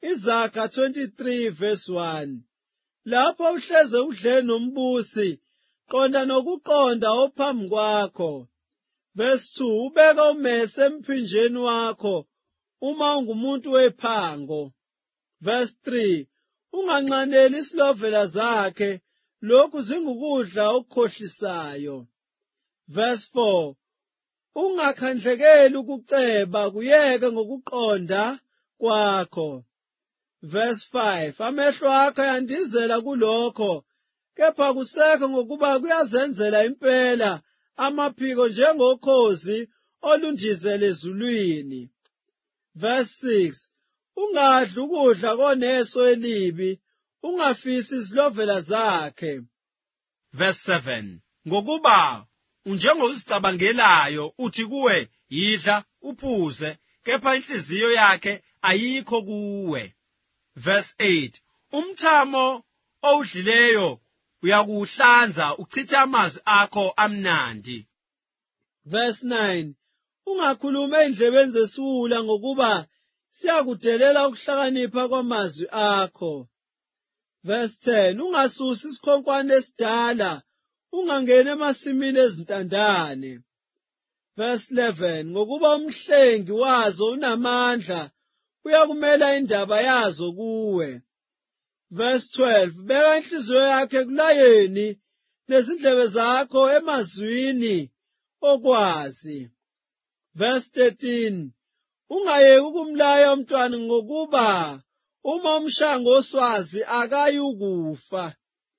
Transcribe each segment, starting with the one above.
Izaga 23 verse 1. Lapho uhleze udle nombusi, qonda nokuqonda ophambi kwakho. Verse 2. Ubeka umese emphinjeni wakho uma ungumuntu wephango. Verse 3. Unganxaneli isilovela zakhe, lokhu zingukudla okukhohlisayo. Verse 4. Ungakhandlekeli ukuceba, kuyeke ngokuqonda kwakho. Verse 5. Amehlo akho yandizela kulokho, kepha kusekho ngokuba kuyazenzela impela amaphiko njengokhozi olundizele ezulwini. Verse 6. Ungadli ukudla koneso elibi, ungafisi izilovela zakhe. Verse 7. Ngokuba unjengozicabangelayo, uthi kuwe yidla uphuze, kepha inhliziyo yakhe ayikho kuwe. Verse 8. Umthamo owudlileyo uyakuhlanza, uchithe amazwi akho amnandi. Verse 9. Ungakhulumi endlebeni zesiwula, ngokuba siyakudelela ukuhlakanipha kwamazwi akho. Verse 10. Ungasusi isikhonkwane esidala, ungangeni emasimini ezintandane. Verse 11. Ngokuba umhlengi wazo unamandla, uyakumela indaba yazo kuwe. Verse 12. Beka inhliziyo yakhe ekulayeni, nezindlebe zakho emazwini okwazi. Verse 13. Ungayeki ukumlaya umntwana, ngokuba uma umshaya ngoswazi akayi ukufa.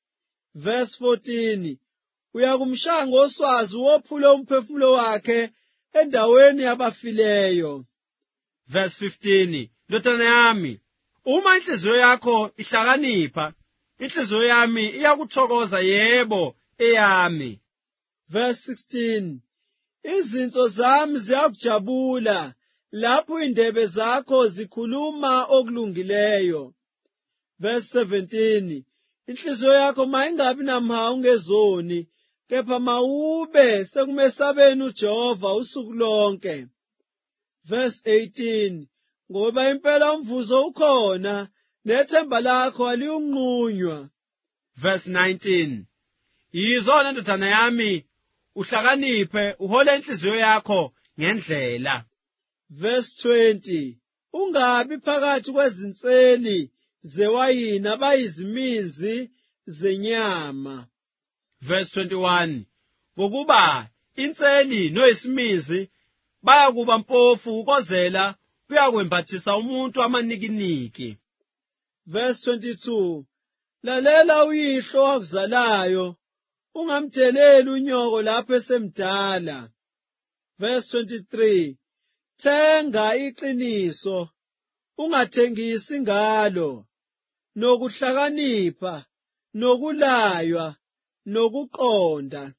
Verse 14. Uyakumshaya ngoswazi wophule umphefumulo wakhe endaweni yabafileyo. Verse 15. Ndodana yami, uma inhliziyo yakho ihlakanipha, inhliziyo yami iyakuthokoza, yebo, eyami. Verse 16. Izinso zami ziyakujabula lapho indebe zakho zikhuluma okulungileyo. Verse 17. Inhliziyo yakho mayingabi namhawu ngezoni, kepha mawube sekumesabeni uJehova usuku lonke. Verse 18. Ngoba impela umvuzo ukhona, nethemba lakho aliyunqunywa. Verse 19. Yizona ndodana yami, uhlakaniphe, uhole inhliziyo yakho ngendlela. Verse 20. Ungabi phakathi kwezinseli zewayini abayiziminzi zenyama. Verse 21. Ngokuba inseli noyisimizi bayakuba mpofu, ukozela kuyakwembathisa umuntu amanikiniki. Verse 22. Lalela uyihlo wakuzalayo, ungamdeleli unyoko lapho esemdala. Verse 23. Thenga iqiniso, ungathengisi ngalo, nokuhlakanipha, nokulaywa, nokuqonda.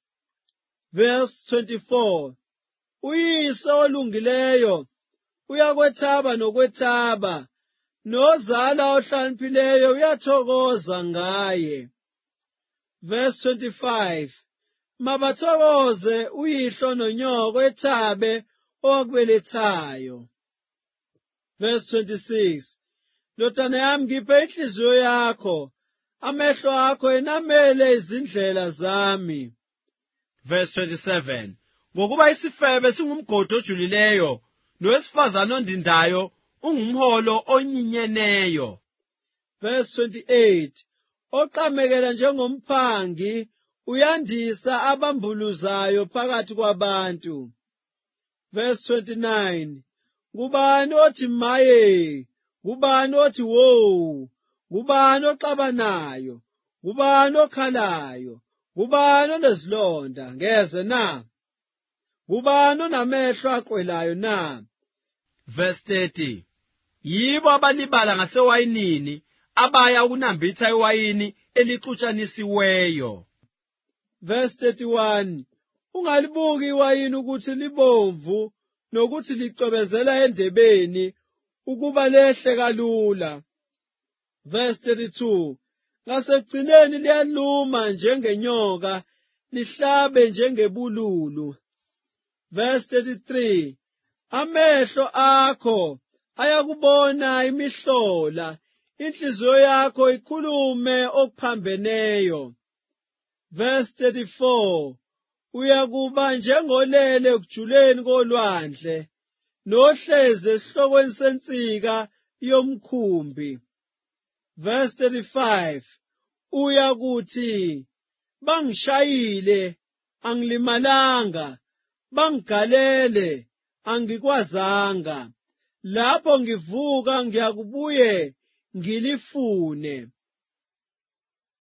Verse 24. Uyise olungileyo uyakwethaba nokwethaba, nozala ohlakaniphileyo uyathokoza ngaye. Verse 25. Mabathokoze uyihlo nonyoko, ethabe owakubelethayo. Verse 26. Ndodana yami, ngiphe inhliziyo yakho, amehlo akho enamele izindlela zami. Verse 27. Ngokuba isifebe singumgodi ojulileyo, nowesifazane ondindayo ungumholo onyinyeneyo. Verse 28. Oqamekela njengomphangi, uyandisa abambuluzayo phakathi kwabantu. Verse 29. Ngubani othi maye? Ngubani othi wo? Ngubani oxabanayo? Ngubani okhalayo? Ngubani onezilonda? Ngeze na? Ngubani onamehlo aqwelayo na? Verse 30. Yibo abalibala ngasewayinini, abaya ukunambitha iwayini elixutshanisiweyo. Verse 31. Ungalibuki iwayini ukuthi libomvu, nokuthi licwebezela endebeni, ukuba lehle kalula. Verse 32. Ngasekugcineni liyaluma njengenyoka, lihlabe njengebululu. Verse 33. Amehlo akho ayakubona imihlola, inhliziyo yakho ikhulume okuphambeneyo. Verse 34, uyakuba njengolele ekujuleni kolwandle, nohlezi esihlokweni sensika yomkhumbi. Verse 35, uyakuthi, bangishayile, angilimalanga, bangigalele, angikwazanga. Lapho ngivuka ngiyakubuye ngilifune.